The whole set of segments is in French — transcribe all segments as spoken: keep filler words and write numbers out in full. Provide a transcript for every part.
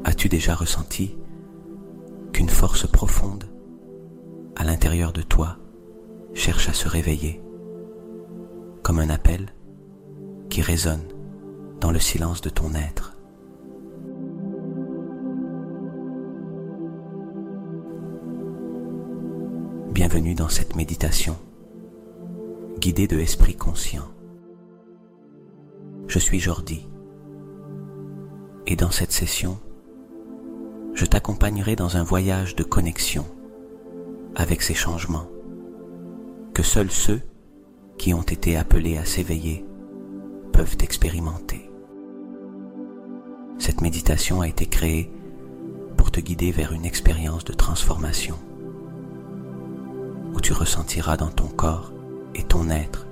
As-tu déjà ressenti qu'une force profonde, à l'intérieur de toi, cherche à se réveiller, comme un appel qui résonne dans le silence de ton être? Bienvenue dans cette méditation, guidée de esprit conscient. Je suis Jordi, et dans cette session, je t'accompagnerai dans un voyage de connexion avec ces changements que seuls ceux qui ont été appelés à s'éveiller peuvent expérimenter. Cette méditation a été créée pour te guider vers une expérience de transformation où tu ressentiras dans ton corps et ton être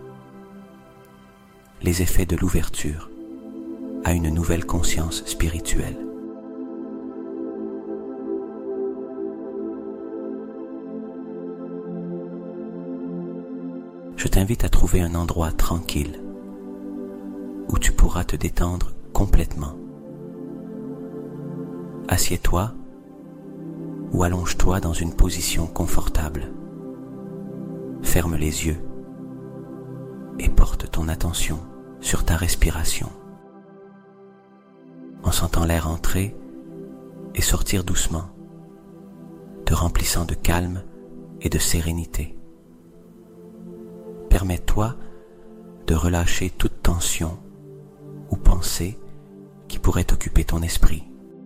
les effets de l'ouverture à une nouvelle conscience spirituelle. Je t'invite à trouver un endroit tranquille où tu pourras te détendre complètement. Assieds-toi ou allonge-toi dans une position confortable. Ferme les yeux et porte ton attention sur ta respiration, en sentant l'air entrer et sortir doucement, te remplissant de calme et de sérénité. Permets-toi de relâcher toute tension ou pensée qui pourrait occuper ton esprit.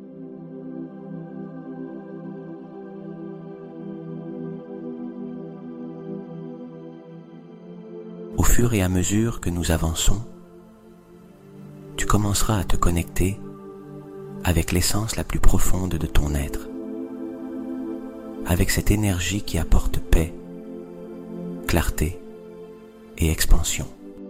Au fur et à mesure que nous avançons, tu commenceras à te connecter avec l'essence la plus profonde de ton être, avec cette énergie qui apporte paix, clarté et expansion.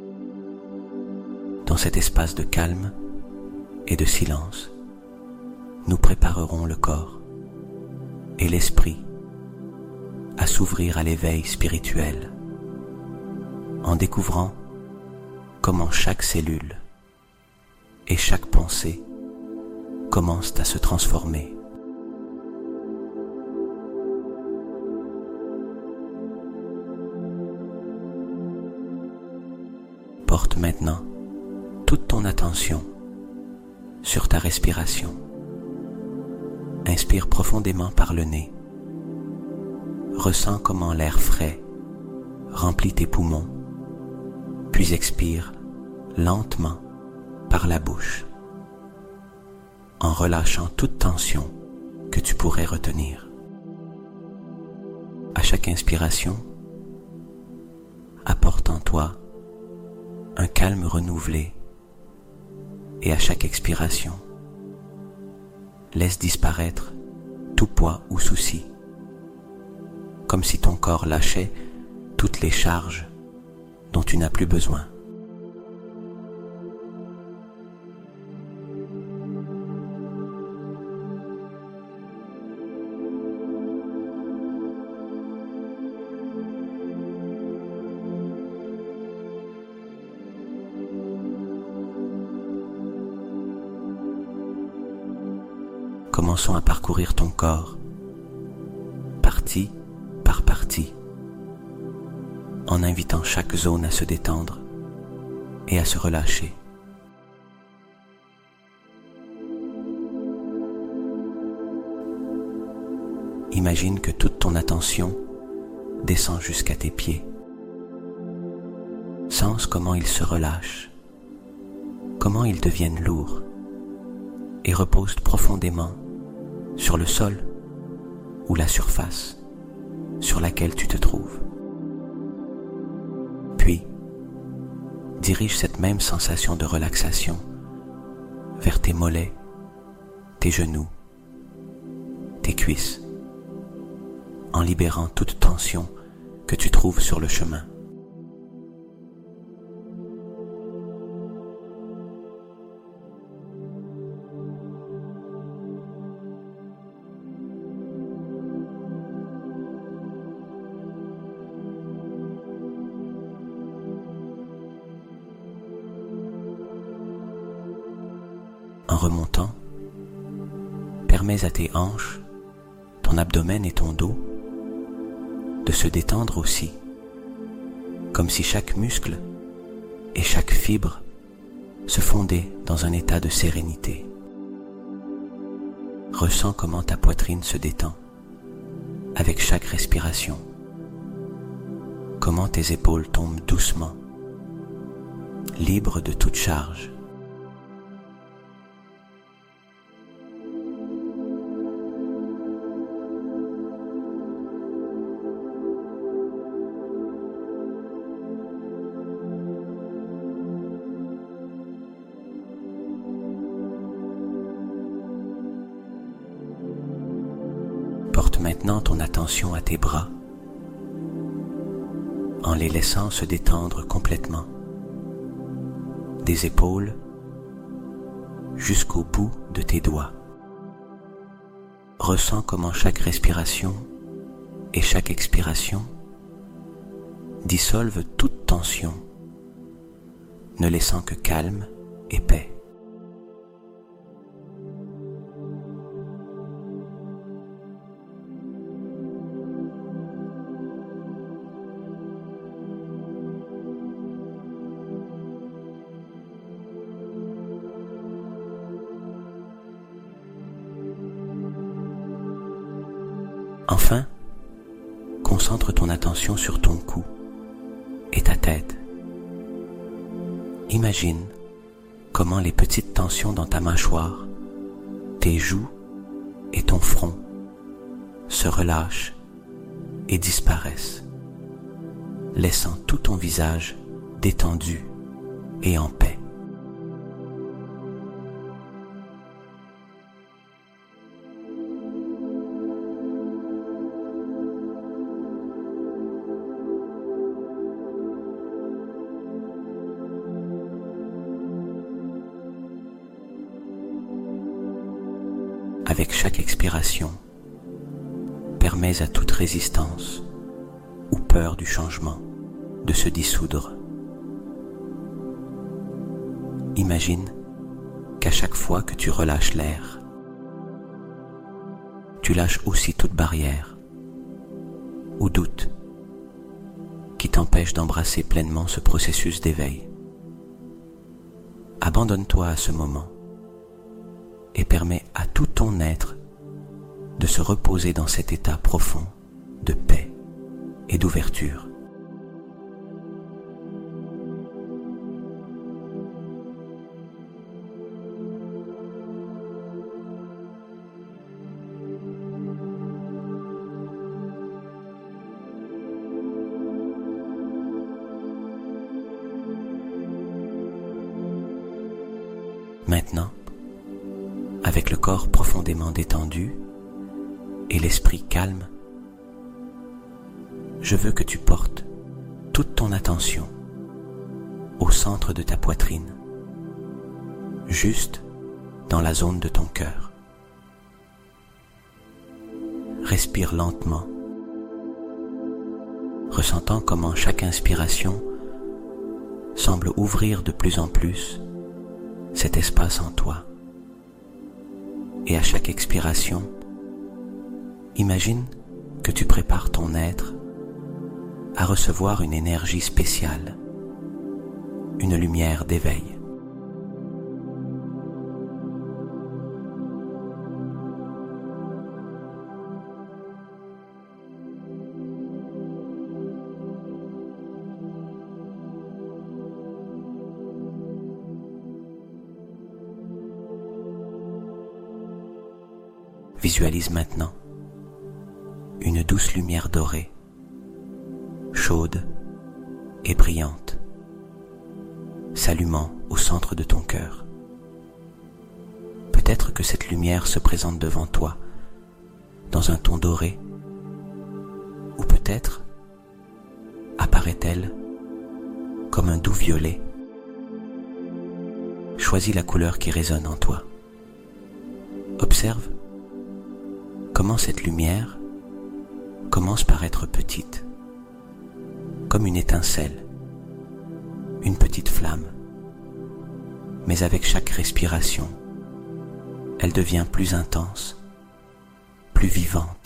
Dans cet espace de calme et de silence, nous préparerons le corps et l'esprit à s'ouvrir à l'éveil spirituel, en découvrant comment chaque cellule et chaque pensée commencent à se transformer. Porte maintenant toute ton attention sur ta respiration. Inspire profondément par le nez. Ressens comment l'air frais remplit tes poumons, puis expire lentement par la bouche, en relâchant toute tension que tu pourrais retenir. À chaque inspiration, apporte en toi un calme renouvelé, et à chaque expiration, laisse disparaître tout poids ou souci, comme si ton corps lâchait toutes les charges dont tu n'as plus besoin. Commençons à parcourir ton corps, partie par partie, en invitant chaque zone à se détendre et à se relâcher. Imagine que toute ton attention descend jusqu'à tes pieds. Sens comment ils se relâchent, comment ils deviennent lourds et reposent profondément sur le sol ou la surface sur laquelle tu te trouves. Puis, dirige cette même sensation de relaxation vers tes mollets, tes genoux, tes cuisses, en libérant toute tension que tu trouves sur le chemin. En remontant, permets à tes hanches, ton abdomen et ton dos de se détendre aussi, comme si chaque muscle et chaque fibre se fondaient dans un état de sérénité. Ressens comment ta poitrine se détend avec chaque respiration, comment tes épaules tombent doucement, libres de toute charge. Porte maintenant ton attention à tes bras en les laissant se détendre complètement, des épaules jusqu'au bout de tes doigts. Ressens comment chaque respiration et chaque expiration dissolvent toute tension, ne laissant que calme et paix. Enfin, concentre ton attention sur ton cou et ta tête. Imagine comment les petites tensions dans ta mâchoire, tes joues et ton front se relâchent et disparaissent, laissant tout ton visage détendu et en paix. Avec chaque expiration, permets à toute résistance ou peur du changement de se dissoudre. Imagine qu'à chaque fois que tu relâches l'air, tu lâches aussi toute barrière ou doute qui t'empêche d'embrasser pleinement ce processus d'éveil. Abandonne-toi à ce moment et permets à tout ton être de se reposer dans cet état profond de paix et d'ouverture. Maintenant, avec le corps profondément détendu et l'esprit calme, je veux que tu portes toute ton attention au centre de ta poitrine, juste dans la zone de ton cœur. Respire lentement, ressentant comment chaque inspiration semble ouvrir de plus en plus cet espace en toi. Et à chaque expiration, imagine que tu prépares ton être à recevoir une énergie spéciale, une lumière d'éveil. Visualise maintenant une douce lumière dorée, chaude et brillante, s'allumant au centre de ton cœur. Peut-être que cette lumière se présente devant toi dans un ton doré, ou peut-être apparaît-elle comme un doux violet. Choisis la couleur qui résonne en toi. Observe comment cette lumière commence par être petite, comme une étincelle, une petite flamme. Mais avec chaque respiration, elle devient plus intense plus vivante.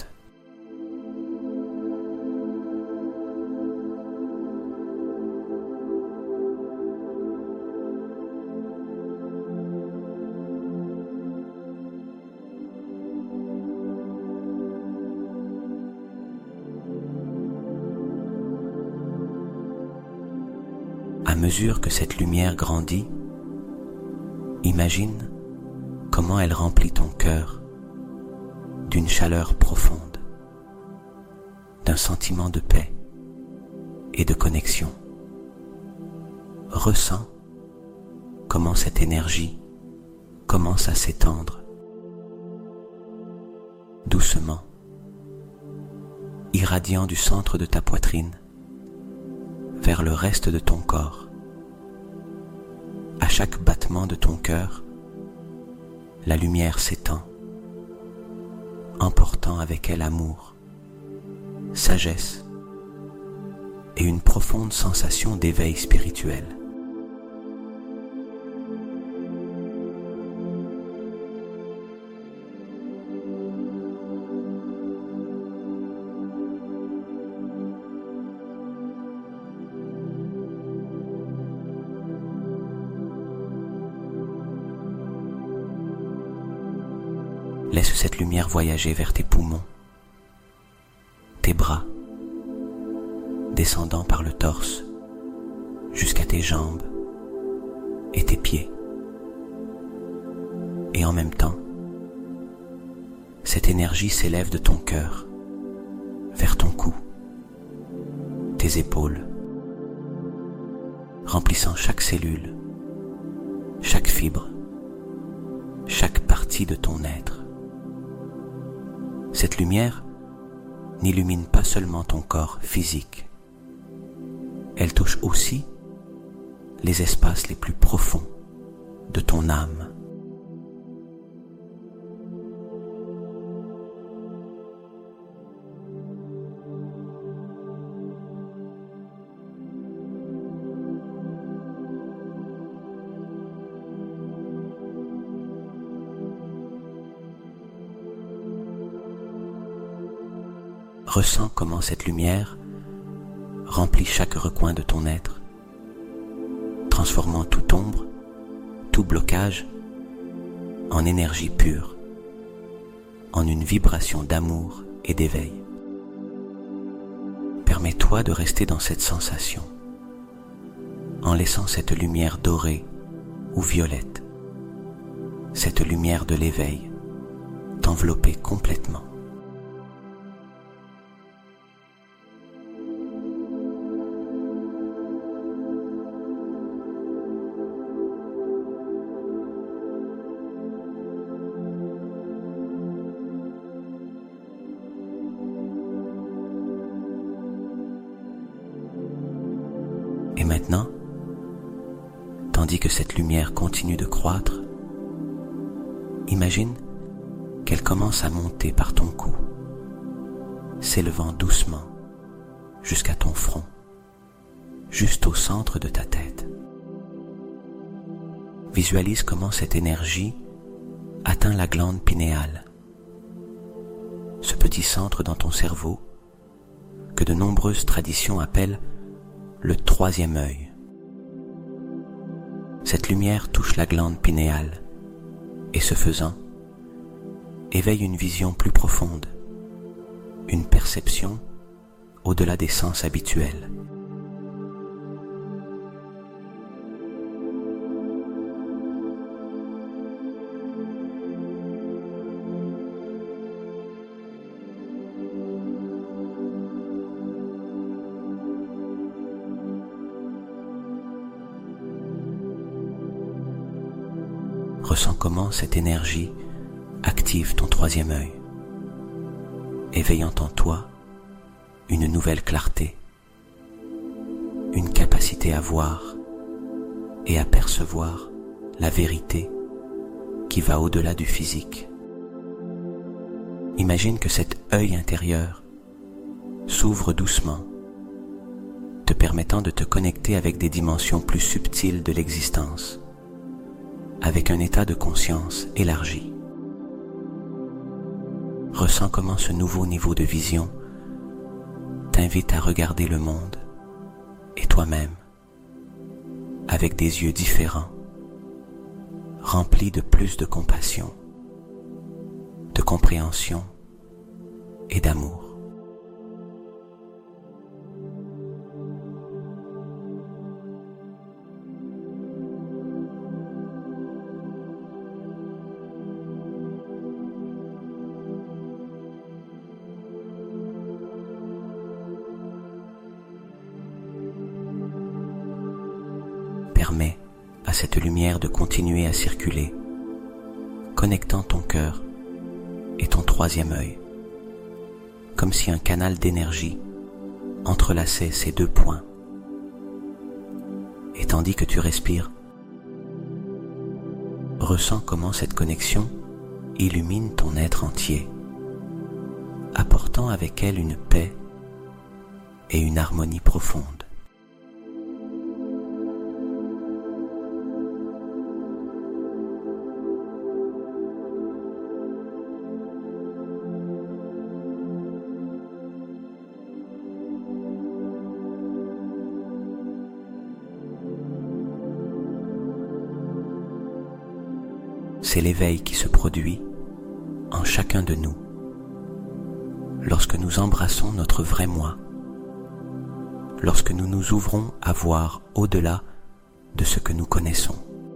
À mesure que cette lumière grandit, imagine comment elle remplit ton cœur d'une chaleur profonde, d'un sentiment de paix et de connexion. Ressens comment cette énergie commence à s'étendre doucement, irradiant du centre de ta poitrine vers le reste de ton corps. À chaque battement de ton cœur, la lumière s'étend, emportant avec elle amour, sagesse et une profonde sensation d'éveil spirituel. Laisse cette lumière voyager vers tes poumons, tes bras, descendant par le torse jusqu'à tes jambes et tes pieds. Et en même temps, cette énergie s'élève de ton cœur vers ton cou, tes épaules, remplissant chaque cellule, chaque fibre, chaque partie de ton être. Cette lumière n'illumine pas seulement ton corps physique, elle touche aussi les espaces les plus profonds de ton âme. Ressens comment cette lumière remplit chaque recoin de ton être, transformant toute ombre, tout blocage en énergie pure, en une vibration d'amour et d'éveil. Permets-toi de rester dans cette sensation, en laissant cette lumière dorée ou violette, cette lumière de l'éveil, t'envelopper complètement. Et maintenant, tandis que cette lumière continue de croître, imagine qu'elle commence à monter par ton cou, s'élevant doucement jusqu'à ton front, juste au centre de ta tête. Visualise comment cette énergie atteint la glande pinéale, ce petit centre dans ton cerveau que de nombreuses traditions appellent le troisième œil. Cette lumière touche la glande pinéale et ce faisant, éveille une vision plus profonde, une perception au-delà des sens habituels. Ressens comment cette énergie active ton troisième œil, éveillant en toi une nouvelle clarté, une capacité à voir et à percevoir la vérité qui va au-delà du physique. Imagine que cet œil intérieur s'ouvre doucement, te permettant de te connecter avec des dimensions plus subtiles de l'existence, avec un état de conscience élargi. Ressens comment ce nouveau niveau de vision t'invite à regarder le monde et toi-même avec des yeux différents, remplis de plus de compassion, de compréhension et d'amour. Permets à cette lumière de continuer à circuler, connectant ton cœur et ton troisième œil, comme si un canal d'énergie entrelaçait ces deux points. Et tandis que tu respires, ressens comment cette connexion illumine ton être entier, apportant avec elle une paix et une harmonie profonde. C'est l'éveil qui se produit en chacun de nous lorsque nous embrassons notre vrai moi, lorsque nous nous ouvrons à voir au-delà de ce que nous connaissons,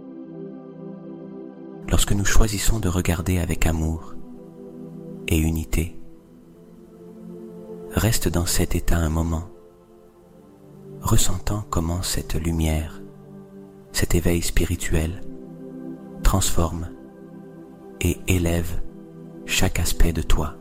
lorsque nous choisissons de regarder avec amour et unité. Reste dans cet état un moment, ressentant comment cette lumière, cet éveil spirituel transforme et élève chaque aspect de toi.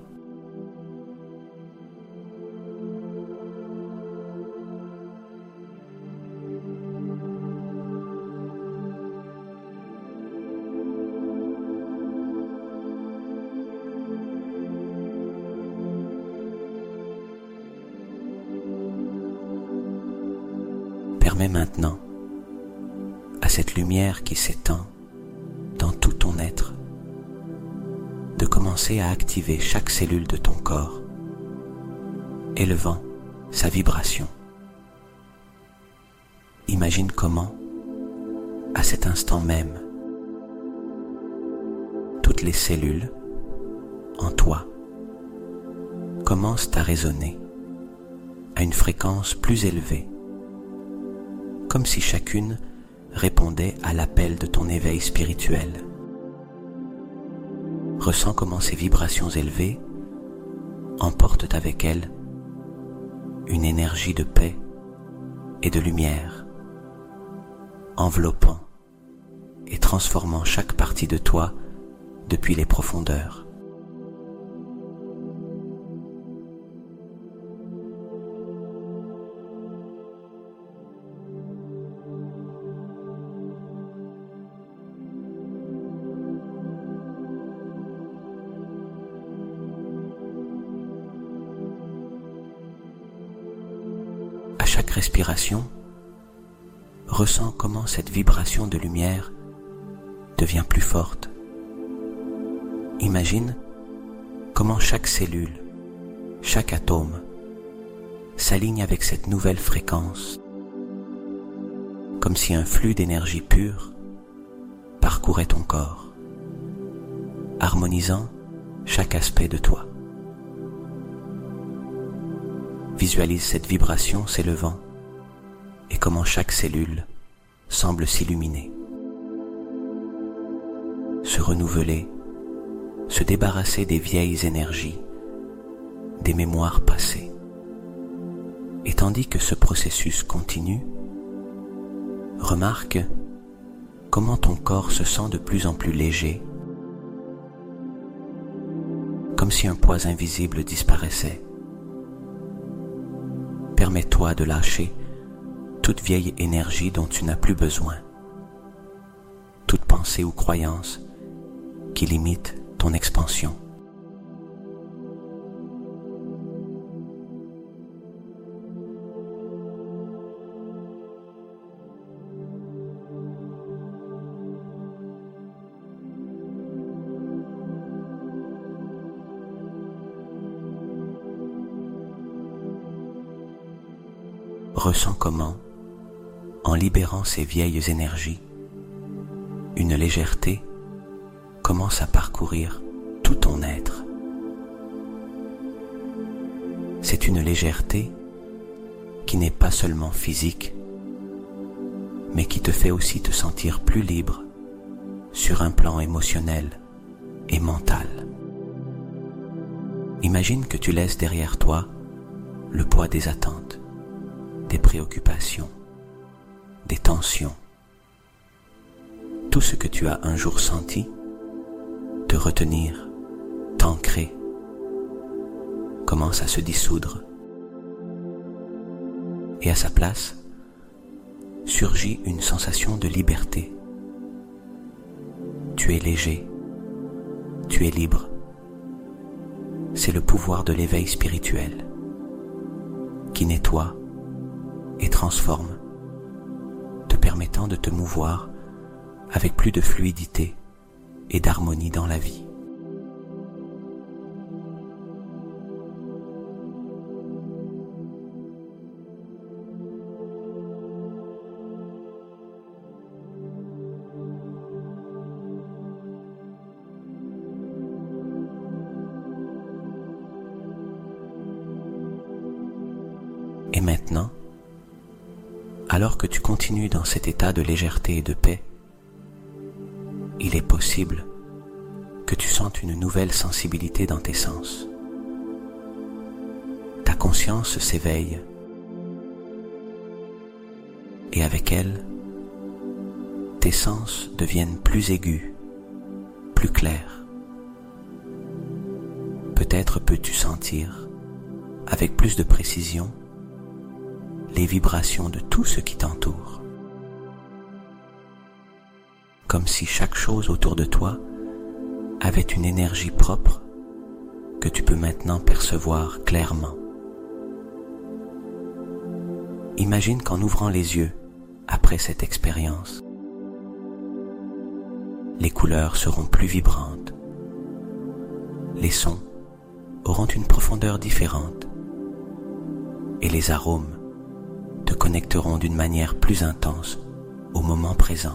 Permets maintenant à cette lumière qui s'étend dans tout ton être de commencer à activer chaque cellule de ton corps, élevant sa vibration. Imagine comment, à cet instant même, toutes les cellules en toi commencent à résonner à une fréquence plus élevée, comme si chacune répondait à l'appel de ton éveil spirituel. Ressens comment ces vibrations élevées emportent avec elles une énergie de paix et de lumière, enveloppant et transformant chaque partie de toi depuis les profondeurs. À chaque respiration, ressens comment cette vibration de lumière devient plus forte. Imagine comment chaque cellule, chaque atome s'aligne avec cette nouvelle fréquence, comme si un flux d'énergie pure parcourait ton corps, harmonisant chaque aspect de toi. Visualise cette vibration s'élevant et comment chaque cellule semble s'illuminer, se renouveler, se débarrasser des vieilles énergies, des mémoires passées. Et tandis que ce processus continue, remarque comment ton corps se sent de plus en plus léger, comme si un poids invisible disparaissait. Permets-toi de lâcher toute vieille énergie dont tu n'as plus besoin, toute pensée ou croyance qui limite ton expansion. ressens comment, en libérant ces vieilles énergies, une légèreté commence à parcourir tout ton être. C'est une légèreté qui n'est pas seulement physique, mais qui te fait aussi te sentir plus libre sur un plan émotionnel et mental. Imagine que tu laisses derrière toi le poids des attentes, des préoccupations, des tensions. Tout ce que tu as un jour senti, te retenir, t'ancrer, commence à se dissoudre. Et à sa place, surgit une sensation de liberté. Tu es léger, tu es libre. C'est le pouvoir de l'éveil spirituel qui nettoie et transforme, te permettant de te mouvoir avec plus de fluidité et d'harmonie dans la vie. Et maintenant, alors que tu continues dans cet état de légèreté et de paix, il est possible que tu sentes une nouvelle sensibilité dans tes sens. Ta conscience s'éveille et avec elle, tes sens deviennent plus aigus, plus clairs. Peut-être peux-tu sentir, avec plus de précision, les vibrations de tout ce qui t'entoure. Comme si chaque chose autour de toi avait une énergie propre que tu peux maintenant percevoir clairement. Imagine qu'en ouvrant les yeux après cette expérience, les couleurs seront plus vibrantes, les sons auront une profondeur différente et les arômes te connecteront d'une manière plus intense au moment présent.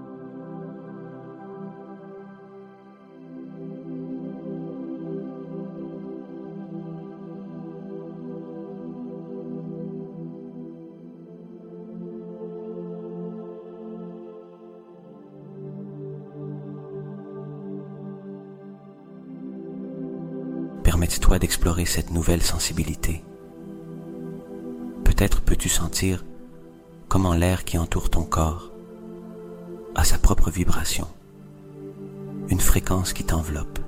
Permette-toi d'explorer cette nouvelle sensibilité. Peut-être peux-tu sentir comment l'air qui entoure ton corps a sa propre vibration, une fréquence qui t'enveloppe.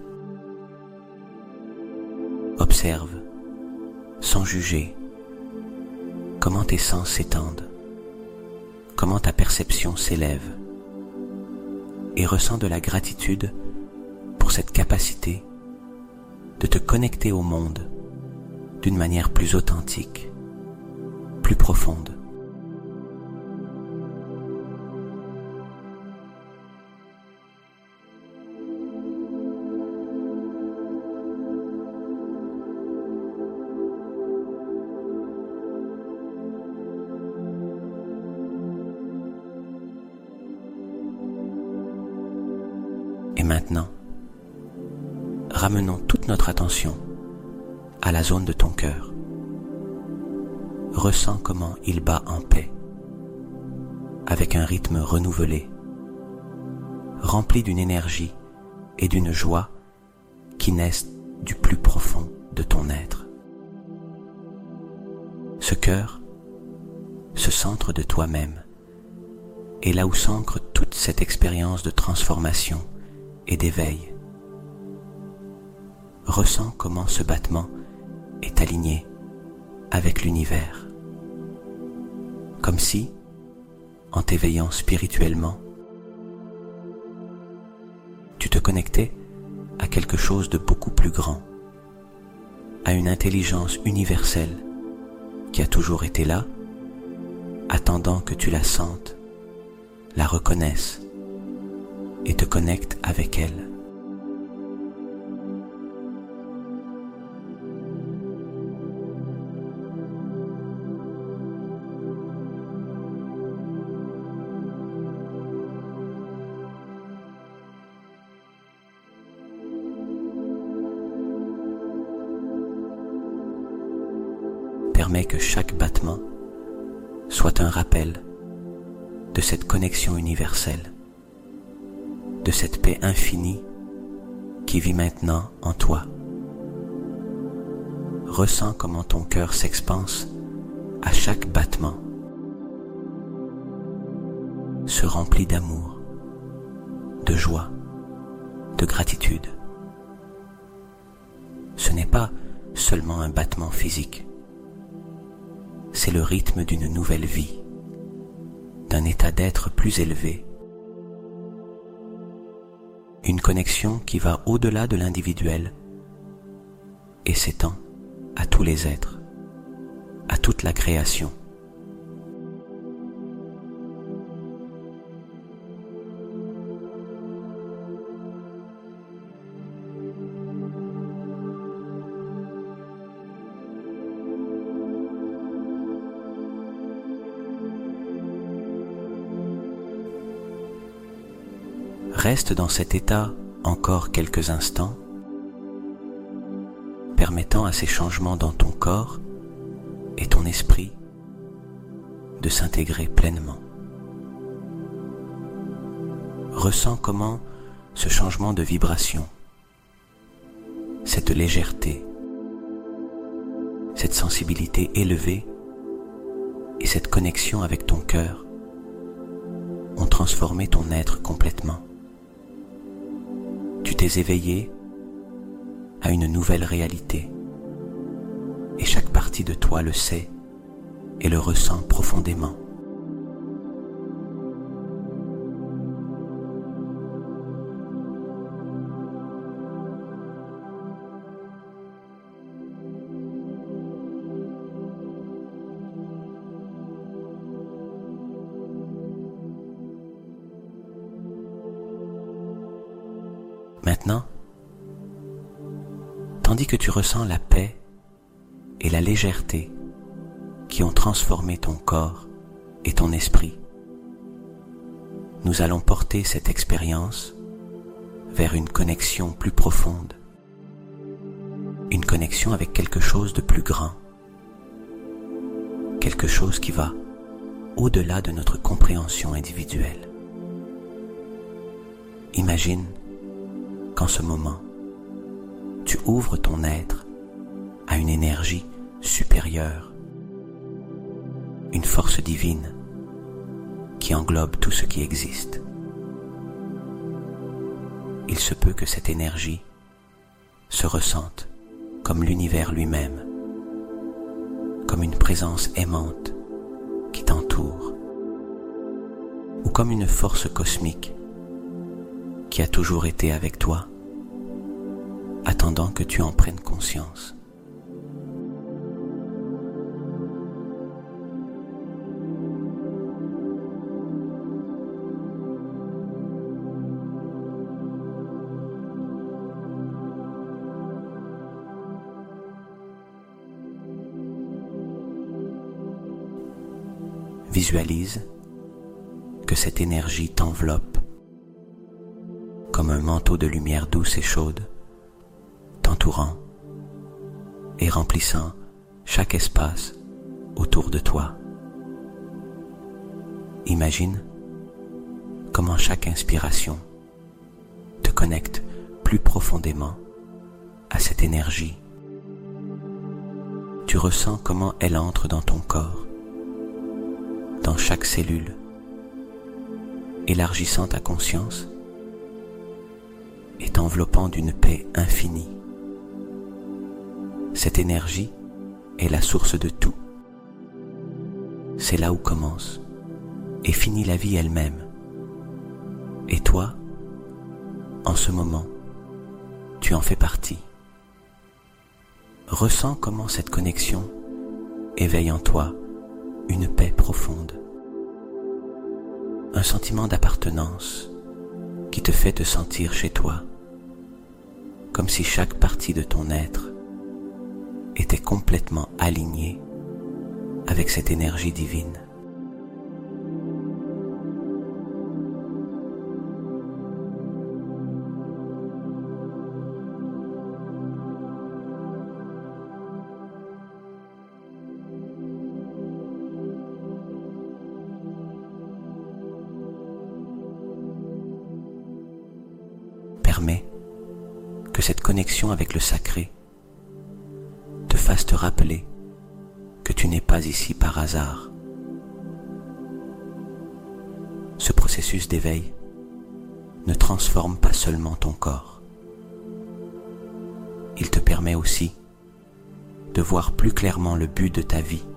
Observe, sans juger, comment tes sens s'étendent, comment ta perception s'élève, et ressens de la gratitude pour cette capacité de te connecter au monde d'une manière plus authentique, plus profonde. Et maintenant, ramenons toute notre attention à la zone de ton cœur. Ressens comment il bat en paix, avec un rythme renouvelé, rempli d'une énergie et d'une joie qui naissent du plus profond de ton être. Ce cœur, ce centre de toi-même, est là où s'ancre toute cette expérience de transformation et d'éveil. Ressens comment ce battement est aligné avec l'univers, comme si, en t'éveillant spirituellement, tu te connectais à quelque chose de beaucoup plus grand, à une intelligence universelle qui a toujours été là, attendant que tu la sentes, la reconnaisses et te connectes avec elle. permets que chaque battement soit un rappel de cette connexion universelle, de cette paix infinie qui vit maintenant en toi. Ressens comment ton cœur s'expanse à chaque battement, se remplit d'amour, de joie, de gratitude. Ce n'est pas seulement un battement physique, c'est le rythme d'une nouvelle vie, d'un état d'être plus élevé, une connexion qui va au-delà de l'individuel et s'étend à tous les êtres, à toute la création. Reste dans cet état encore quelques instants, permettant à ces changements dans ton corps et ton esprit de s'intégrer pleinement. Ressens comment ce changement de vibration, cette légèreté, cette sensibilité élevée et cette connexion avec ton cœur ont transformé ton être complètement. Tu t'es éveillé à une nouvelle réalité et chaque partie de toi le sait et le ressent profondément. Maintenant, tandis que tu ressens la paix et la légèreté qui ont transformé ton corps et ton esprit, nous allons porter cette expérience vers une connexion plus profonde, une connexion avec quelque chose de plus grand, quelque chose qui va au-delà de notre compréhension individuelle. Imagine qu'en ce moment, tu ouvres ton être à une énergie supérieure, une force divine qui englobe tout ce qui existe. Il se peut que cette énergie se ressente comme l'univers lui-même, comme une présence aimante qui t'entoure, ou comme une force cosmique qui a toujours été avec toi, attendant que tu en prennes conscience. Visualise que cette énergie t'enveloppe comme un manteau de lumière douce et chaude, t'entourant et remplissant chaque espace autour de toi. Imagine comment chaque inspiration te connecte plus profondément à cette énergie. Tu ressens comment elle entre dans ton corps, dans chaque cellule, élargissant ta conscience et t'enveloppant d'une paix infinie. Cette énergie est la source de tout. C'est là où commence et finit la vie elle-même. Et toi, en ce moment, tu en fais partie. Ressens comment cette connexion éveille en toi une paix profonde, un sentiment d'appartenance qui te fait te sentir chez toi, comme si chaque partie de ton être était complètement alignée avec cette énergie divine. permets que cette connexion avec le sacré te fasse te rappeler que tu n'es pas ici par hasard. Ce processus d'éveil ne transforme pas seulement ton corps. Il te permet aussi de voir plus clairement le but de ta vie.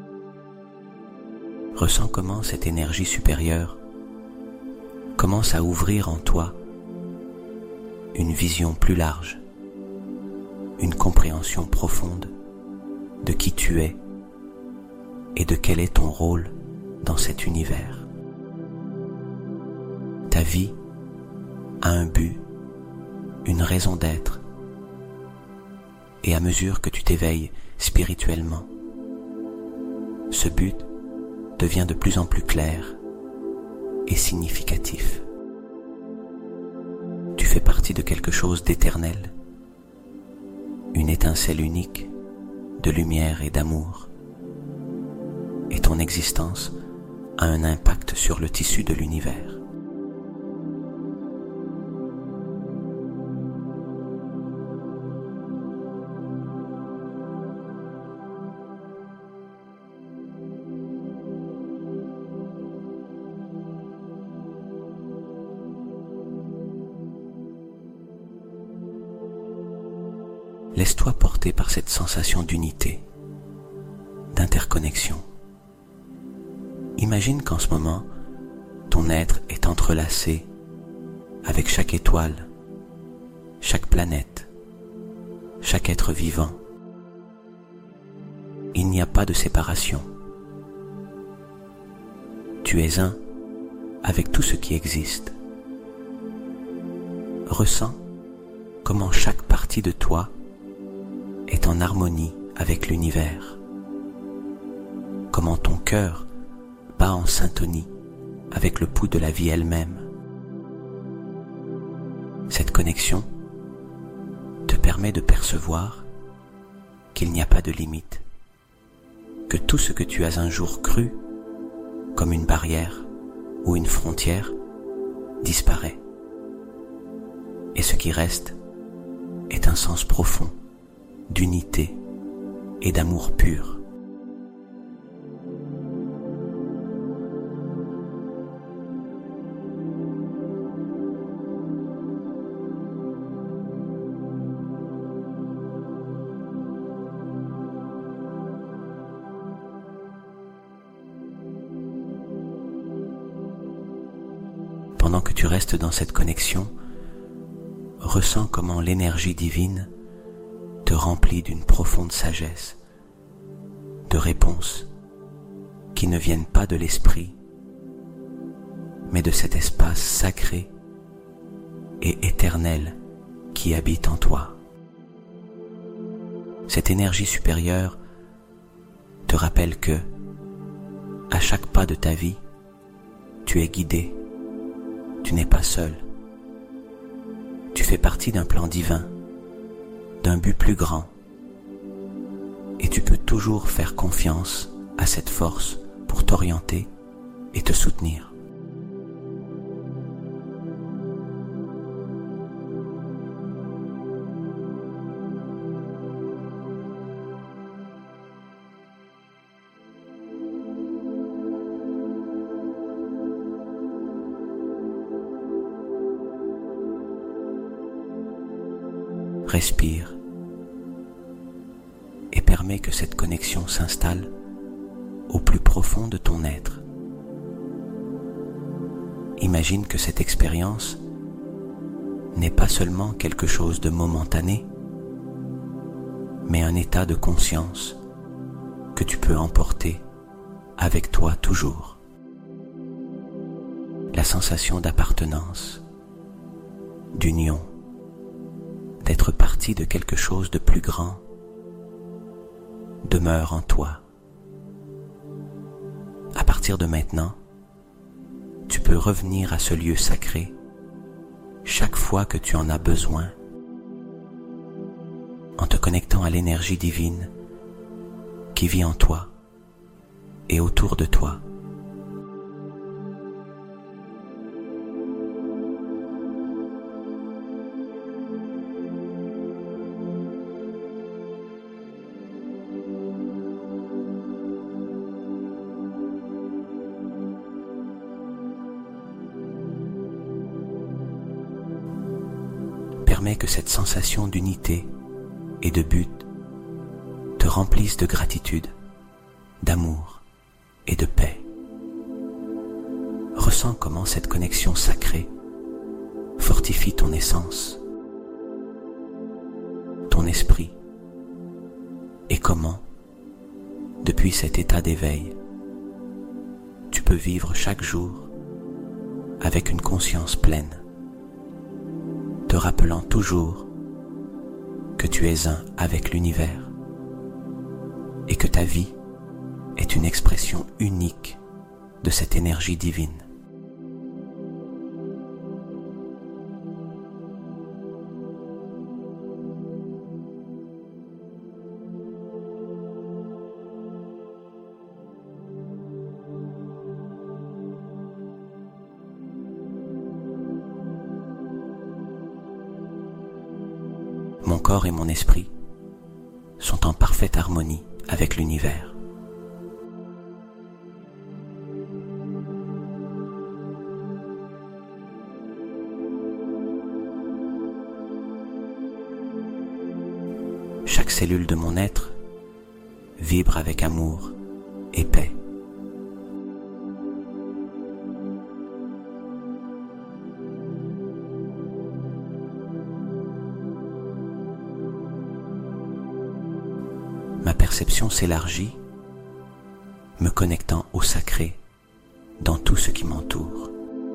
Ressens comment cette énergie supérieure commence à ouvrir en toi une vision plus large, une compréhension profonde de qui tu es et de quel est ton rôle dans cet univers. Ta vie a un but, une raison d'être, et à mesure que tu t'éveilles spirituellement, ce but devient de plus en plus clair et significatif. Tu fais partie de quelque chose d'éternel, une étincelle unique de lumière et d'amour, et ton existence a un impact sur le tissu de l'univers. Laisse-toi porter par cette sensation d'unité, d'interconnexion. Imagine qu'en ce moment, ton être est entrelacé avec chaque étoile, chaque planète, chaque être vivant. Il n'y a pas de séparation. Tu es un avec tout ce qui existe. Ressens comment chaque partie de toi est en harmonie avec l'univers, comment ton cœur bat en syntonie avec le pouls de la vie elle-même. Cette connexion te permet de percevoir qu'il n'y a pas de limite, que tout ce que tu as un jour cru comme une barrière ou une frontière disparaît, et ce qui reste est un sens profond d'unité et d'amour pur. Pendant que tu restes dans cette connexion, ressens comment l'énergie divine te remplit d'une profonde sagesse, de réponses qui ne viennent pas de l'esprit, mais de cet espace sacré et éternel qui habite en toi. Cette énergie supérieure te rappelle que, à chaque pas de ta vie, tu es guidé, tu n'es pas seul, tu fais partie d'un plan divin, d'un but plus grand, et tu peux toujours faire confiance à cette force pour t'orienter et te soutenir. Respire et permets que cette connexion s'installe au plus profond de ton être. Imagine que cette expérience n'est pas seulement quelque chose de momentané, mais un état de conscience que tu peux emporter avec toi toujours. La sensation d'appartenance, d'union, d'être partie de quelque chose de plus grand demeure en toi. À partir de maintenant, tu peux revenir à ce lieu sacré chaque fois que tu en as besoin, en te connectant à l'énergie divine qui vit en toi et autour de toi. permets que cette sensation d'unité et de but te remplisse de gratitude, d'amour et de paix. Ressens comment cette connexion sacrée fortifie ton essence, ton esprit, et comment, depuis cet état d'éveil, tu peux vivre chaque jour avec une conscience pleine, te rappelant toujours que tu es un avec l'univers et que ta vie est une expression unique de cette énergie divine. Mon corps et mon esprit sont en parfaite harmonie avec l'univers. Chaque cellule de mon être vibre avec amour et paix. Ma perception s'élargit, me connectant au sacré dans tout ce qui m'entoure.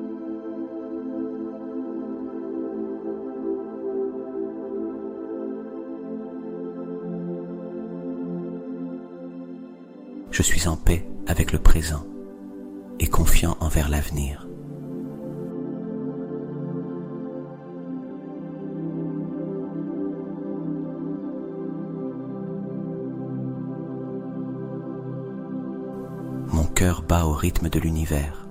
Je suis en paix avec le présent et confiant envers l'avenir. Mon cœur bat au rythme de l'univers.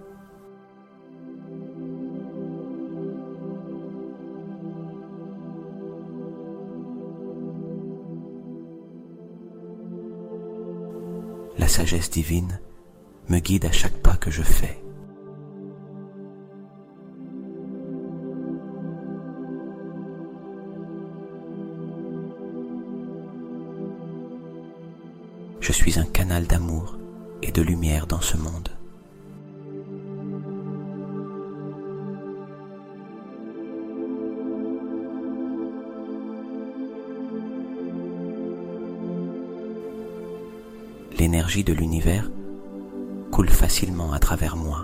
La sagesse divine me guide à chaque pas que je fais. Je suis un canal d'amour et de lumière dans ce monde. L'énergie de l'univers coule facilement à travers moi.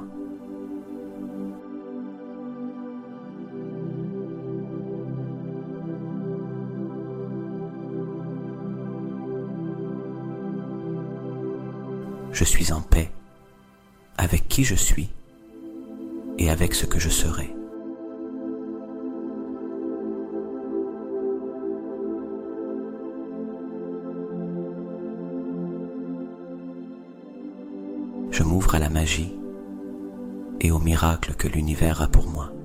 Je suis en paix avec qui je suis et avec ce que je serai. Je m'ouvre à la magie et au miracle que l'univers a pour moi.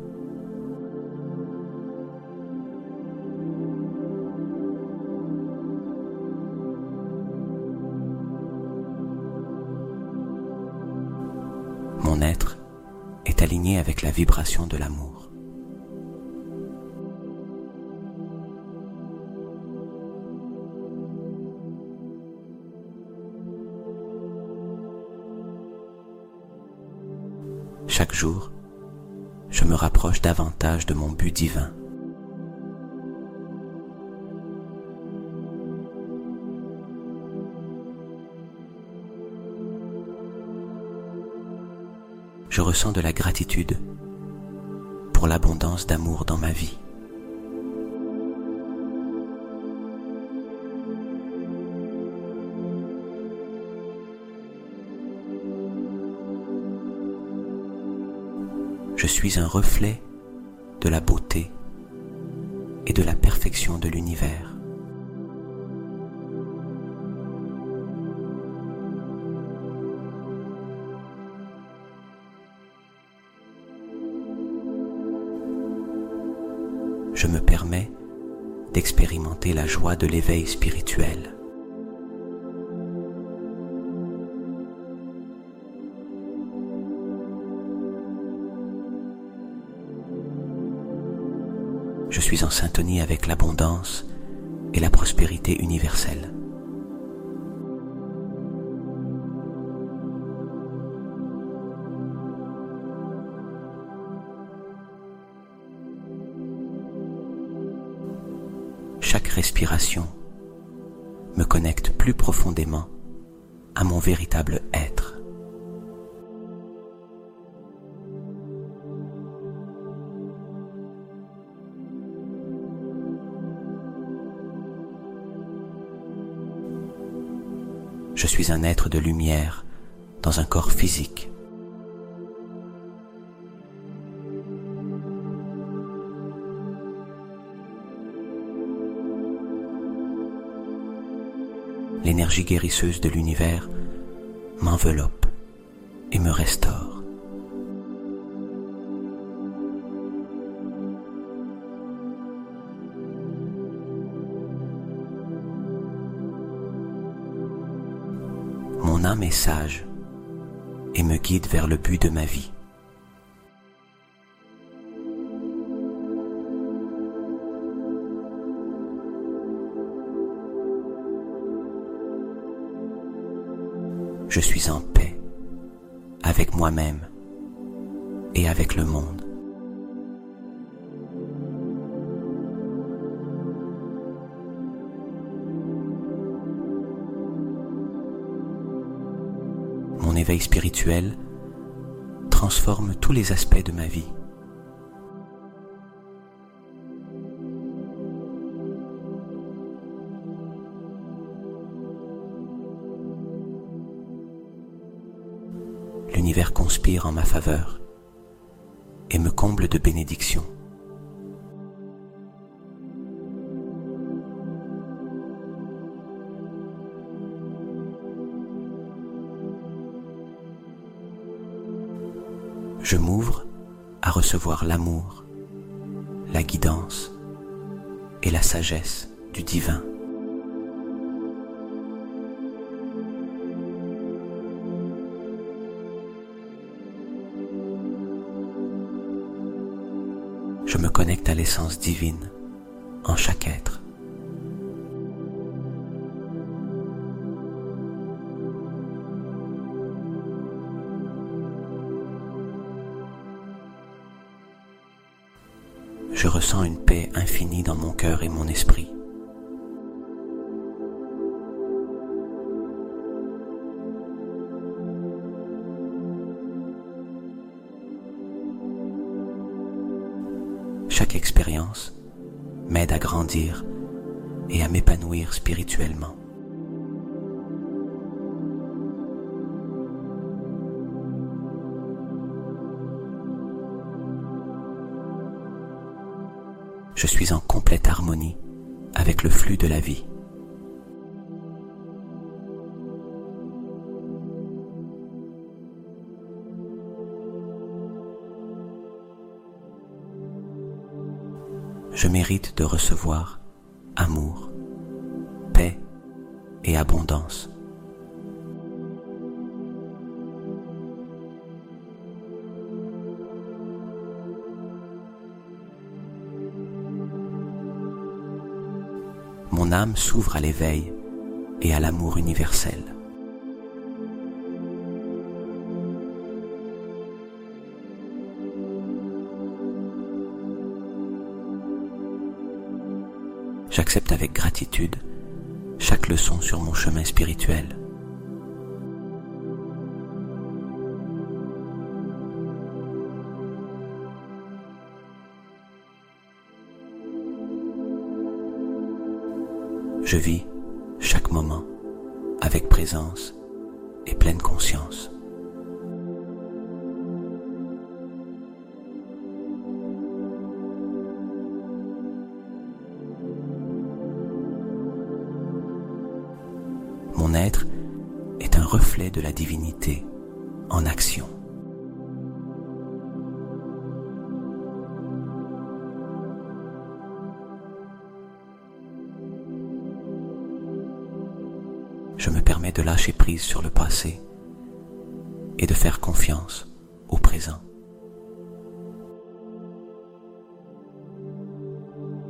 Mon être est aligné avec la vibration de l'amour. Chaque jour, je me rapproche davantage de mon but divin. Je ressens de la gratitude pour l'abondance d'amour dans ma vie. Je suis un reflet de la beauté et de la perfection de l'univers. Je me permets d'expérimenter la joie de l'éveil spirituel. Je suis en syntonie avec l'abondance et la prospérité universelle. Chaque respiration me connecte plus profondément à mon véritable être. Je suis un être de lumière dans un corps physique. L'énergie guérisseuse de l'univers m'enveloppe et me restaure. Mon âme est sage et me guide vers le but de ma vie. Je suis en paix avec moi-même et avec le monde. Mon éveil spirituel transforme tous les aspects de ma vie. L'univers conspire en ma faveur et me comble de bénédictions. Je m'ouvre à recevoir l'amour, la guidance et la sagesse du divin. Je me connecte à l'essence divine en chaque être. Je ressens une paix infinie dans mon cœur et mon esprit. Chaque expérience m'aide à grandir et à m'épanouir spirituellement. Je suis en complète harmonie avec le flux de la vie. Je mérite de recevoir amour, paix et abondance. Mon âme s'ouvre à l'éveil et à l'amour universel. J'accepte avec gratitude chaque leçon sur mon chemin spirituel. Je vis chaque moment avec présence et pleine conscience. Mon être est un reflet de la divinité en action. Je me permets de lâcher prise sur le passé et de faire confiance au présent.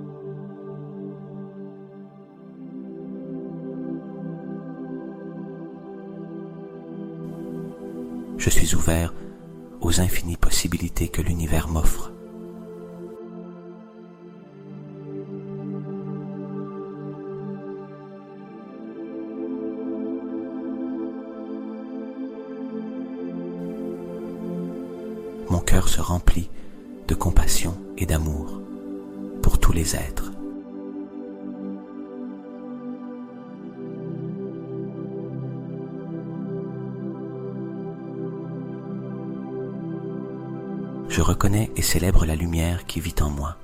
Je suis ouvert aux infinies possibilités que l'univers m'offre. Mon cœur se remplit de compassion et d'amour pour tous les êtres. Je reconnais et célèbre la lumière qui vit en moi.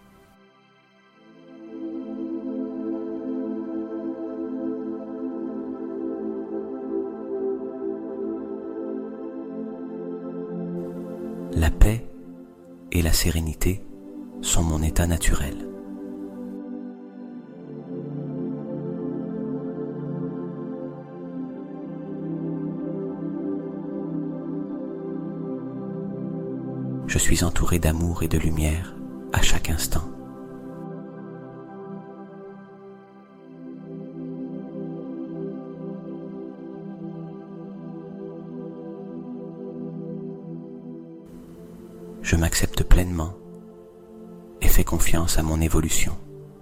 La paix et la sérénité sont mon état naturel. Je suis entouré d'amour et de lumière à chaque instant. Je m'accepte pleinement et fais confiance à mon évolution.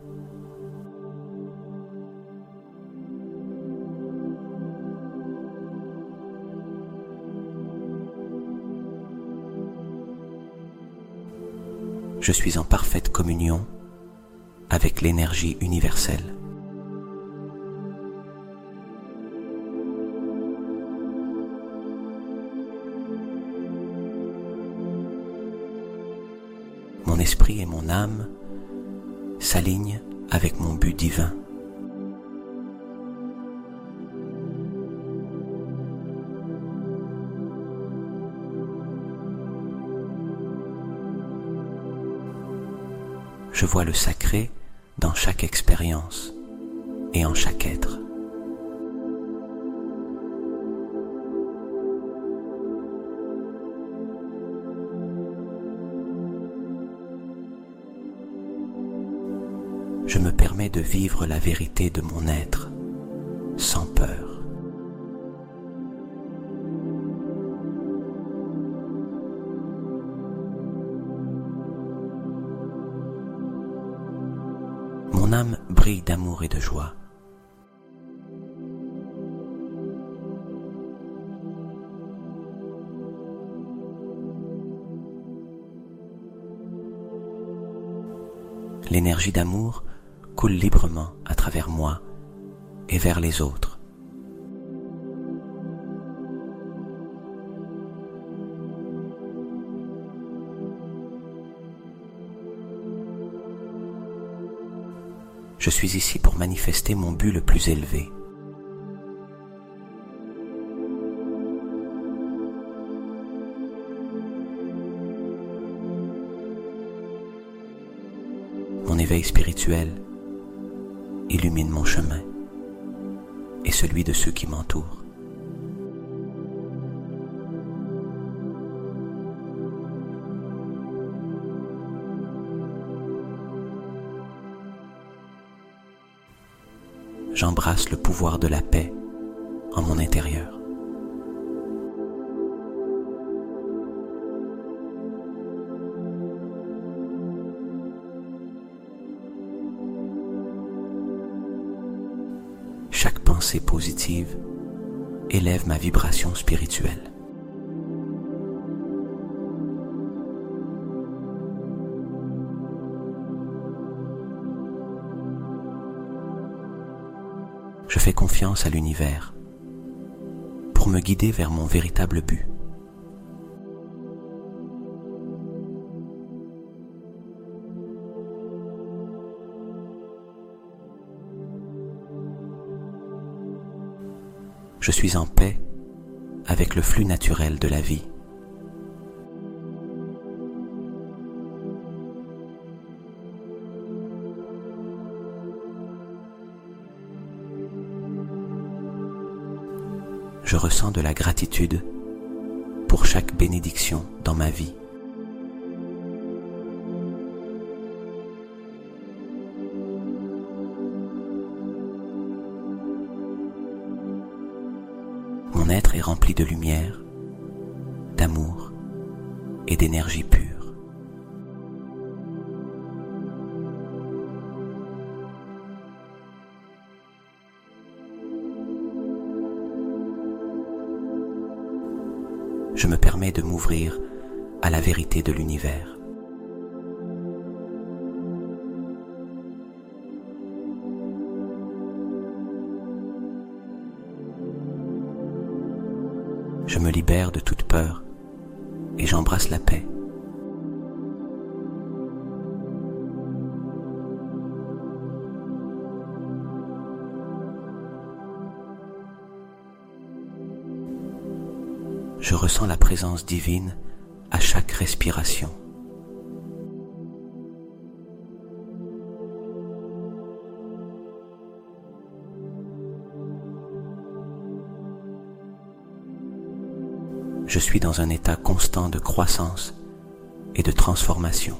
Je suis en parfaite communion avec l'énergie universelle. Mon esprit et mon âme s'alignent avec mon but divin. Je vois le sacré dans chaque expérience et en chaque être. Je me permets de vivre la vérité de mon être sans peur. Mon âme brille d'amour et de joie. L'énergie d'amour coule librement à travers moi et vers les autres. Je suis ici pour manifester mon but le plus élevé. Mon éveil spirituel illumine mon chemin et celui de ceux qui m'entourent. J'embrasse le pouvoir de la paix en mon intérieur. Chaque pensée positive élève ma vibration spirituelle. Je fais confiance à l'univers pour me guider vers mon véritable but. Je suis en paix avec le flux naturel de la vie. Je ressens de la gratitude pour chaque bénédiction dans ma vie. Mon être est rempli de lumière d'énergie pure. Je me permets de m'ouvrir à la vérité de l'univers. Je me libère de toute peur et j'embrasse la paix. Je ressens la présence divine à chaque respiration. Je suis dans un état constant de croissance et de transformation.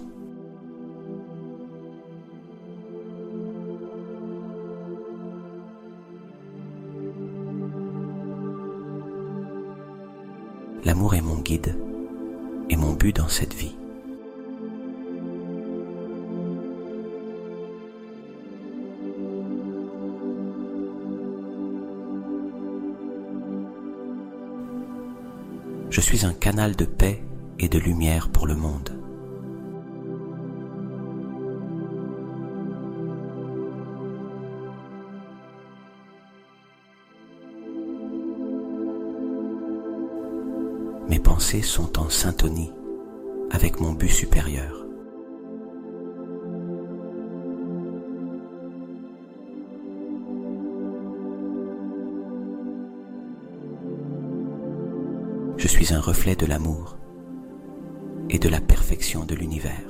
L'amour est mon guide et mon but dans cette vie. Je suis un canal de paix et de lumière pour le monde. Mes pensées sont en syntonie avec mon but supérieur. Je suis un reflet de l'amour et de la perfection de l'univers.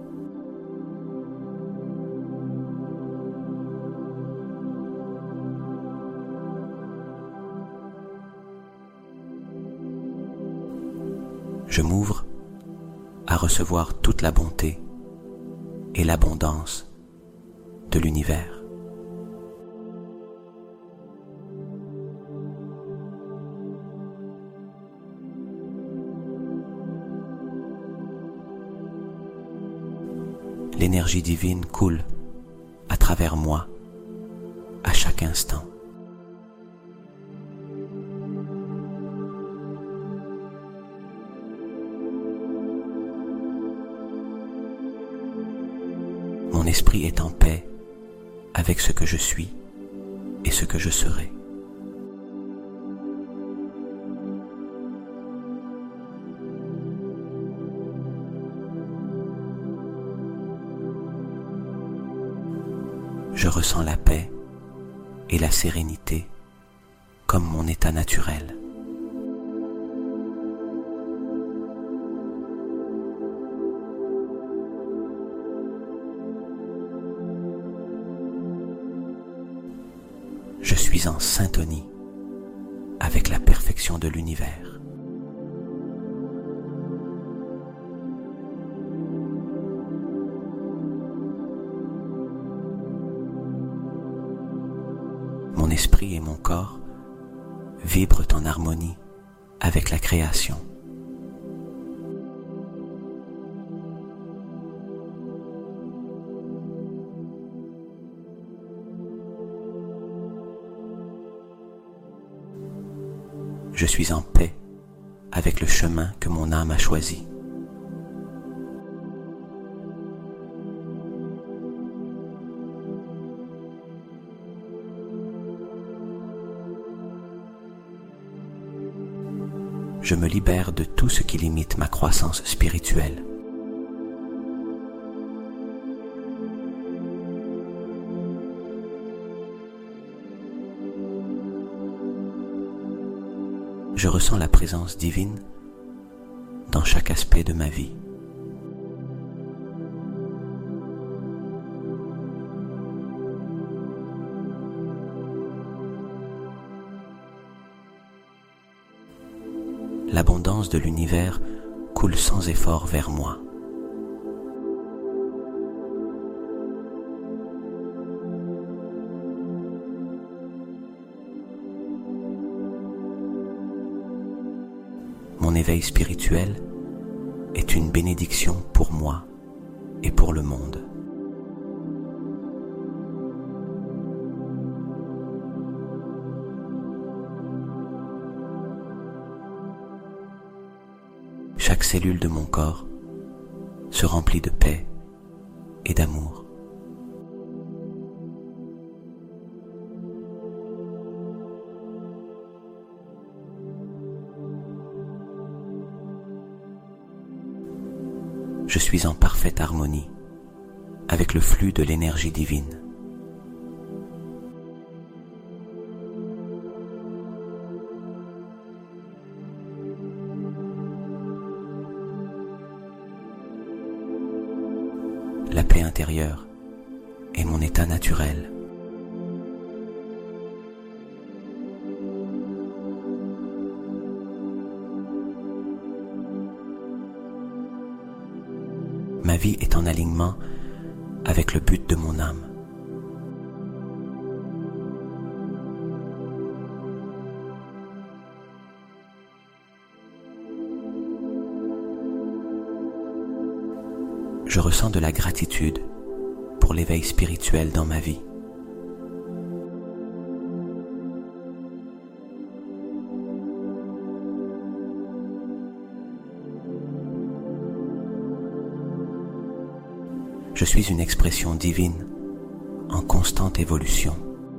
Je m'ouvre à recevoir toute la bonté et l'abondance de l'univers. L'énergie divine coule à travers moi à chaque instant. Mon esprit est en paix avec ce que je suis et ce que je serai. Je ressens la paix et la sérénité comme mon état naturel. Je suis en syntonie avec la perfection de l'univers. Mon esprit et mon corps vibrent en harmonie avec la création. Je suis en paix avec le chemin que mon âme a choisi. Je me libère de tout ce qui limite ma croissance spirituelle. Je ressens la présence divine dans chaque aspect de ma vie. L'abondance de l'univers coule sans effort vers moi. Mon éveil spirituel est est une bénédiction pour moi et pour le monde. Chaque cellule de mon corps se remplit de paix et d'amour. Je suis en parfaite harmonie avec le flux de l'énergie divine. La paix intérieure est mon état naturel. Ma vie est en alignement avec le but de mon âme. Je ressens de la gratitude pour l'éveil spirituel dans ma vie. Je suis une expression divine en constante évolution.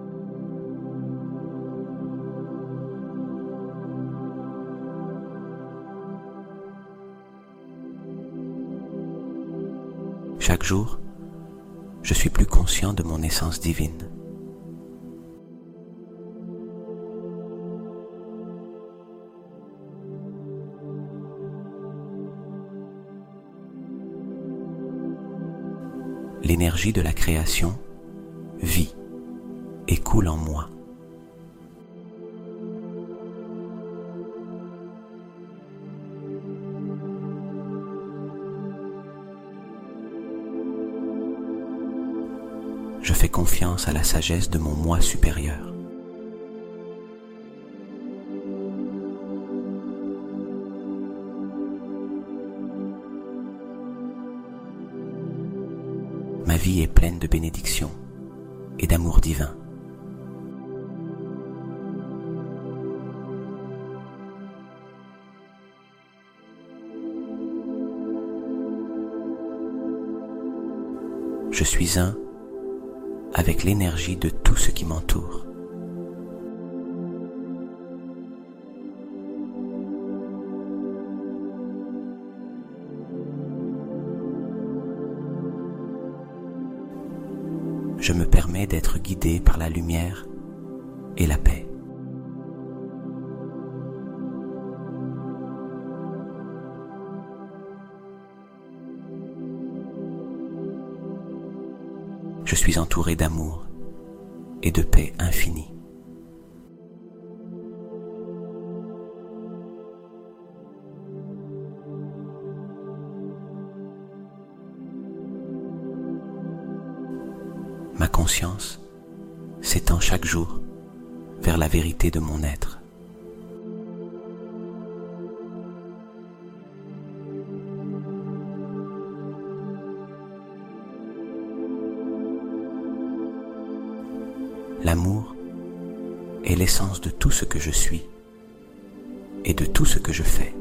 Chaque jour, je suis plus conscient de mon essence divine. L'énergie de la création vit et coule en moi. Je fais confiance à la sagesse de mon moi supérieur. Ma vie est pleine de bénédictions et d'amour divin. Je suis un avec l'énergie de tout ce qui m'entoure. Je me permets d'être guidé par la lumière et la paix. Je suis entouré d'amour et de paix infinie. Ma conscience s'étend chaque jour vers la vérité de mon être. L'amour est l'essence de tout ce que je suis et de tout ce que je fais.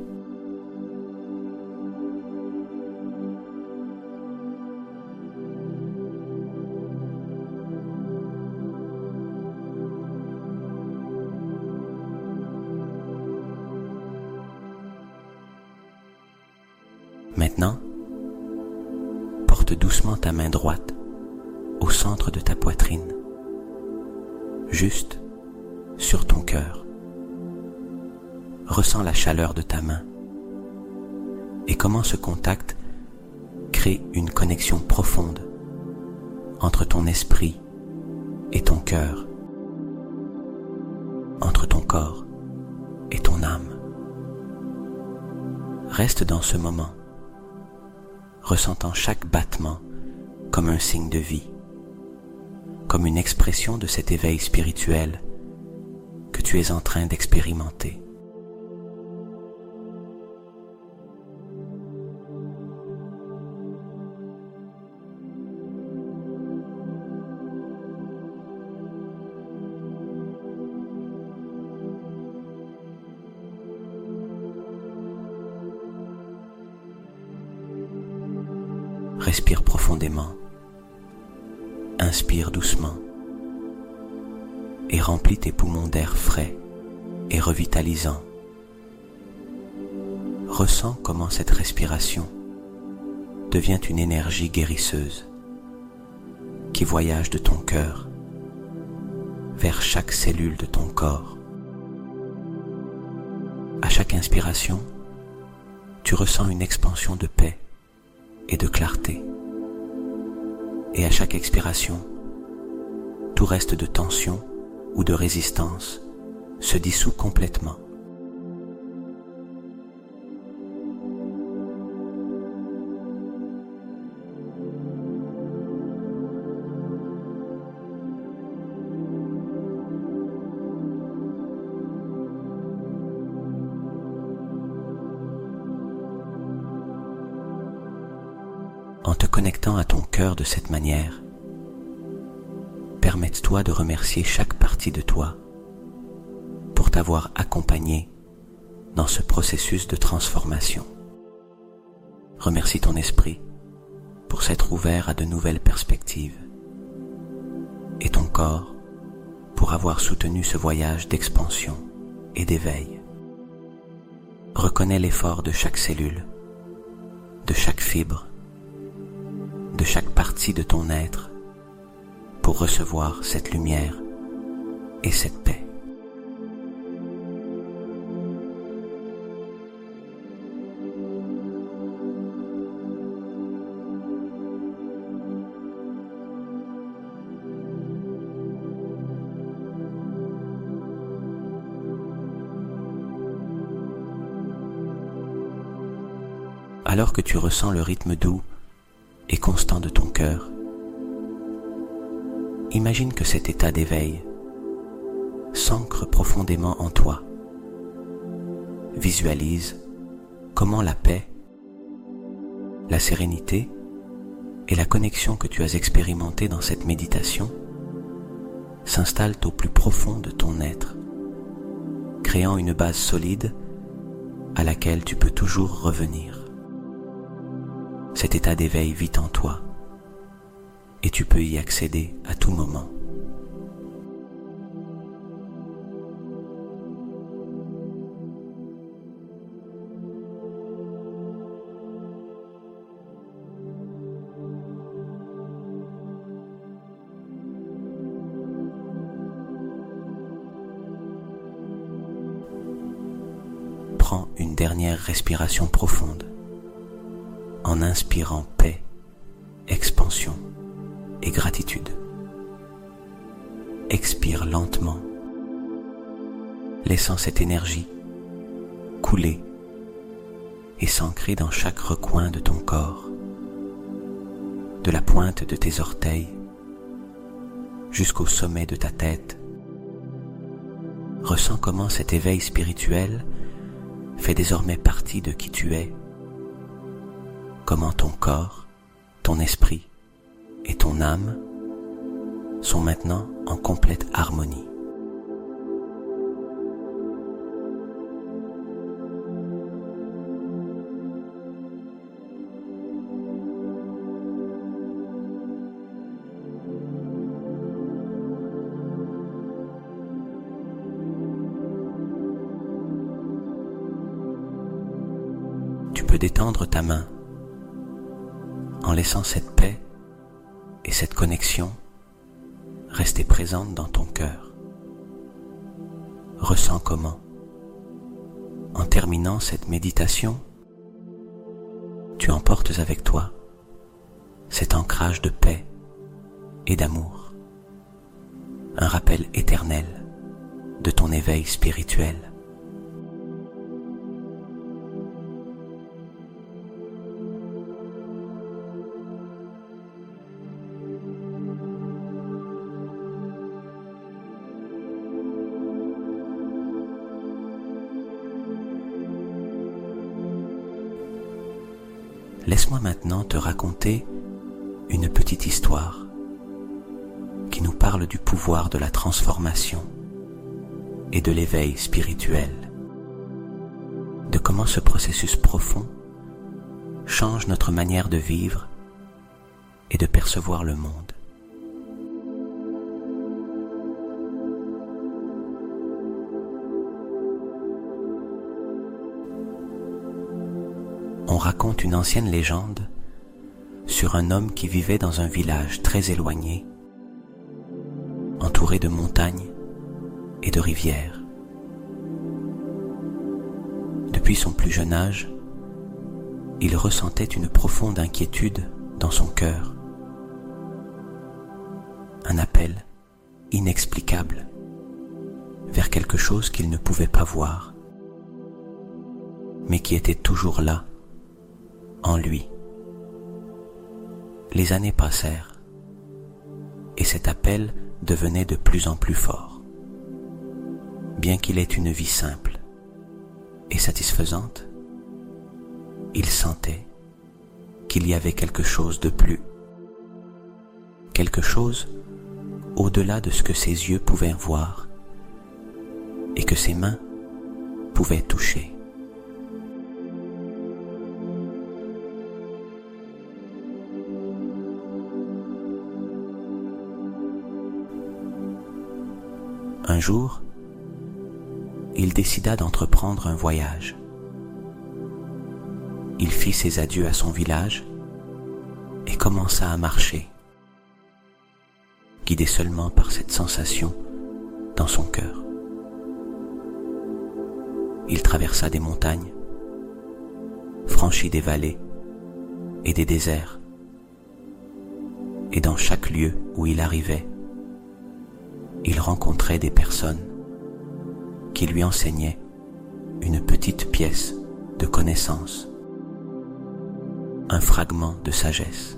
Maintenant, porte doucement ta main droite au centre de ta poitrine, juste sur ton cœur. Ressens la chaleur de ta main et comment ce contact crée une connexion profonde entre ton esprit et ton cœur, entre ton corps et ton âme. Reste dans ce moment, ressentant chaque battement comme un signe de vie, comme une expression de cet éveil spirituel que tu es en train d'expérimenter. Respire profondément, inspire doucement et remplis tes poumons d'air frais et revitalisant. Ressens comment cette respiration devient une énergie guérisseuse qui voyage de ton cœur vers chaque cellule de ton corps. À chaque inspiration, tu ressens une expansion de paix et de clarté. Et à chaque expiration, tout reste de tension ou de résistance se dissout complètement. En te connectant à ton cœur de cette manière, permette-toi de remercier chaque partie de toi pour t'avoir accompagné dans ce processus de transformation. Remercie ton esprit pour s'être ouvert à de nouvelles perspectives et ton corps pour avoir soutenu ce voyage d'expansion et d'éveil. Reconnais l'effort de chaque cellule, de chaque fibre, de chaque partie de ton être pour recevoir cette lumière et cette paix. Alors que tu ressens le rythme doux et constant de ton cœur, imagine que cet état d'éveil s'ancre profondément en toi. Visualise comment la paix, la sérénité et la connexion que tu as expérimentée dans cette méditation s'installent au plus profond de ton être, créant une base solide à laquelle tu peux toujours revenir. Cet état d'éveil vit en toi et tu peux y accéder à tout moment. Prends une dernière respiration profonde en inspirant paix, expansion et gratitude. Expire lentement, laissant cette énergie couler et s'ancrer dans chaque recoin de ton corps, de la pointe de tes orteils jusqu'au sommet de ta tête. Ressens comment cet éveil spirituel fait désormais partie de qui tu es, comment ton corps, ton esprit et ton âme sont maintenant en complète harmonie. Tu peux détendre ta main en laissant cette paix et cette connexion rester présente dans ton cœur. Ressens comment, en terminant cette méditation, tu emportes avec toi cet ancrage de paix et d'amour, un rappel éternel de ton éveil spirituel. Laisse-moi maintenant te raconter une petite histoire qui nous parle du pouvoir de la transformation et de l'éveil spirituel, de comment ce processus profond change notre manière de vivre et de percevoir le monde. On raconte une ancienne légende sur un homme qui vivait dans un village très éloigné, entouré de montagnes et de rivières. Depuis son plus jeune âge, il ressentait une profonde inquiétude dans son cœur, un appel inexplicable vers quelque chose qu'il ne pouvait pas voir, mais qui était toujours là, en lui. Les années passèrent, et cet appel devenait de plus en plus fort. Bien qu'il ait une vie simple et satisfaisante, il sentait qu'il y avait quelque chose de plus, quelque chose au-delà de ce que ses yeux pouvaient voir et que ses mains pouvaient toucher. Un jour, il décida d'entreprendre un voyage. Il fit ses adieux à son village et commença à marcher, guidé seulement par cette sensation dans son cœur. Il traversa des montagnes, franchit des vallées et des déserts, et dans chaque lieu où il arrivait, il rencontrait des personnes qui lui enseignaient une petite pièce de connaissance, un fragment de sagesse.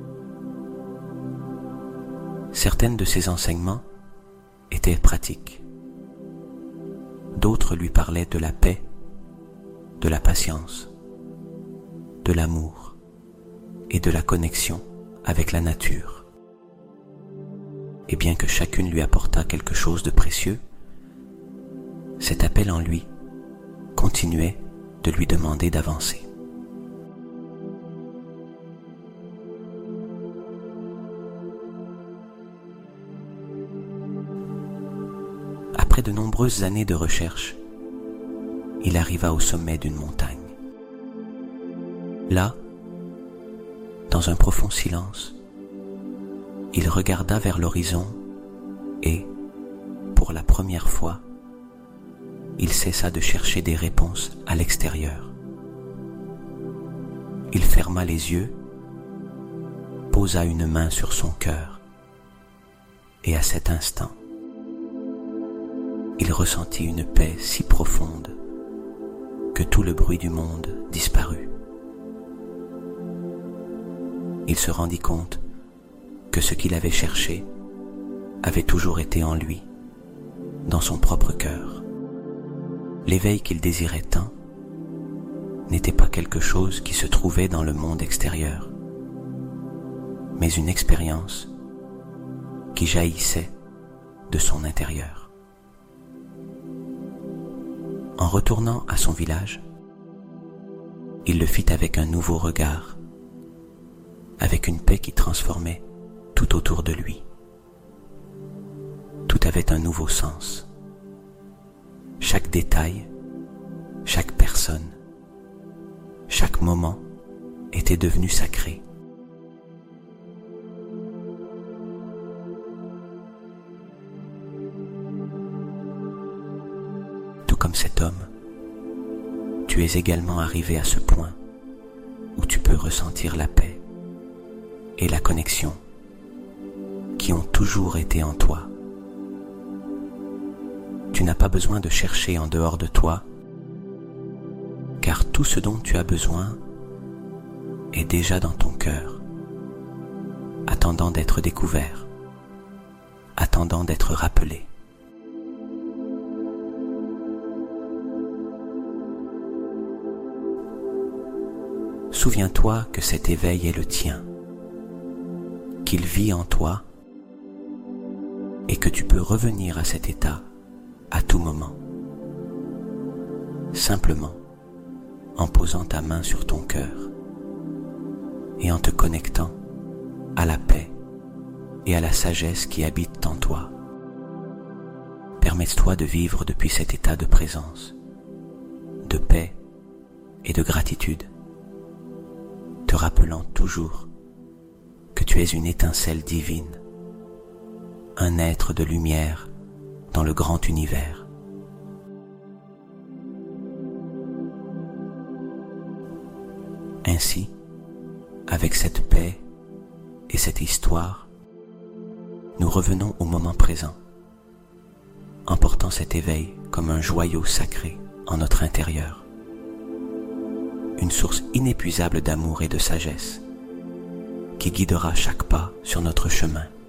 Certaines de ces enseignements étaient pratiques. D'autres lui parlaient de la paix, de la patience, de l'amour et de la connexion avec la nature. Et bien que chacune lui apportât quelque chose de précieux, cet appel en lui continuait de lui demander d'avancer. Après de nombreuses années de recherche, il arriva au sommet d'une montagne. Là, dans un profond silence, il regarda vers l'horizon et, pour la première fois, il cessa de chercher des réponses à l'extérieur. Il ferma les yeux, posa une main sur son cœur, et à cet instant, il ressentit une paix si profonde que tout le bruit du monde disparut. Il se rendit compte que ce qu'il avait cherché avait toujours été en lui, dans son propre cœur. L'éveil qu'il désirait tant n'était pas quelque chose qui se trouvait dans le monde extérieur, mais une expérience qui jaillissait de son intérieur. En retournant à son village, il le fit avec un nouveau regard, avec une paix qui transformait tout autour de lui. Tout avait un nouveau sens. Chaque détail, chaque personne, chaque moment était devenu sacré. Tout comme cet homme, tu es également arrivé à ce point où tu peux ressentir la paix et la connexion qui ont toujours été en toi. Tu n'as pas besoin de chercher en dehors de toi, car tout ce dont tu as besoin est déjà dans ton cœur, attendant d'être découvert, attendant d'être rappelé. Souviens-toi que cet éveil est le tien, qu'il vit en toi et que tu peux revenir à cet état à tout moment, simplement en posant ta main sur ton cœur et en te connectant à à la paix et à la sagesse qui habitent en toi. Permets-toi de vivre depuis cet état de présence, de paix et de gratitude, te rappelant toujours que tu es une étincelle divine, un être de lumière dans le grand univers. Ainsi, avec cette paix et cette histoire, nous revenons au moment présent, emportant cet éveil comme un joyau sacré en notre intérieur, une source inépuisable d'amour et de sagesse qui guidera chaque pas sur notre chemin.